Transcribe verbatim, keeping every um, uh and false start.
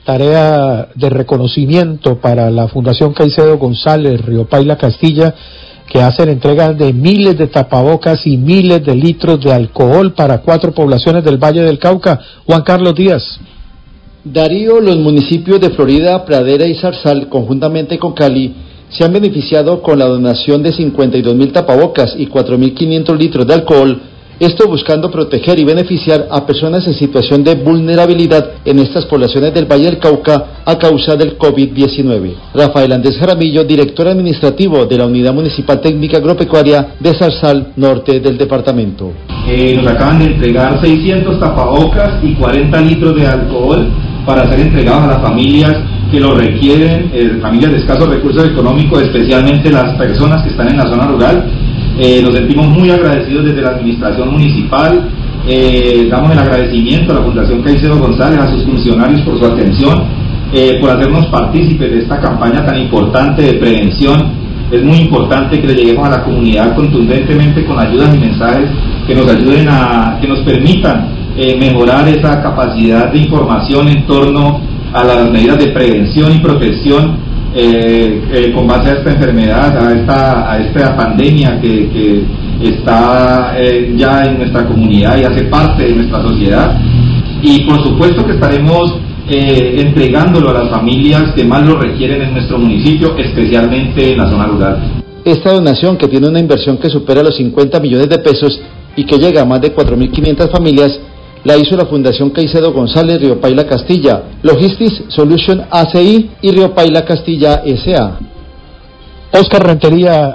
tarea de reconocimiento para la Fundación Caicedo González, Río Paila, Castilla, que hacen entrega de miles de tapabocas y miles de litros de alcohol para cuatro poblaciones del Valle del Cauca. Juan Carlos Díaz. Darío, los municipios de Florida, Pradera y Zarzal, conjuntamente con Cali, se han beneficiado con la donación de cincuenta y dos mil tapabocas y cuatro mil quinientos litros de alcohol, esto buscando proteger y beneficiar a personas en situación de vulnerabilidad en estas poblaciones del Valle del Cauca a causa del COVID diecinueve. Rafael Andrés Jaramillo, director administrativo de la Unidad Municipal Técnica Agropecuaria de Zarzal, norte del departamento. Eh, nos acaban de entregar seiscientos tapabocas y cuarenta litros de alcohol para ser entregados a las familias que lo requieren, eh, familias de escasos recursos económicos, especialmente las personas que están en la zona rural. Eh, nos sentimos muy agradecidos desde la administración municipal, eh, damos el agradecimiento a la Fundación Caicedo González, a sus funcionarios por su atención, eh, por hacernos partícipes de esta campaña tan importante de prevención. Es muy importante que le lleguemos a la comunidad contundentemente con ayudas y mensajes que nos ayuden a, que nos permitan eh, mejorar esa capacidad de información en torno a las medidas de prevención y protección Eh, eh, con base a esta enfermedad, a esta, a esta pandemia que, que está eh, ya en nuestra comunidad y hace parte de nuestra sociedad. Y por supuesto que estaremos eh, entregándolo a las familias que más lo requieren en nuestro municipio, especialmente en la zona rural. Esta donación, que tiene una inversión que supera los cincuenta millones de pesos y que llega a más de cuatro mil quinientas familias, la hizo la Fundación Caicedo González, Río Paila, Castilla, Logistics Solution A C I y Río Paila, Castilla S A. Oscar Rentería.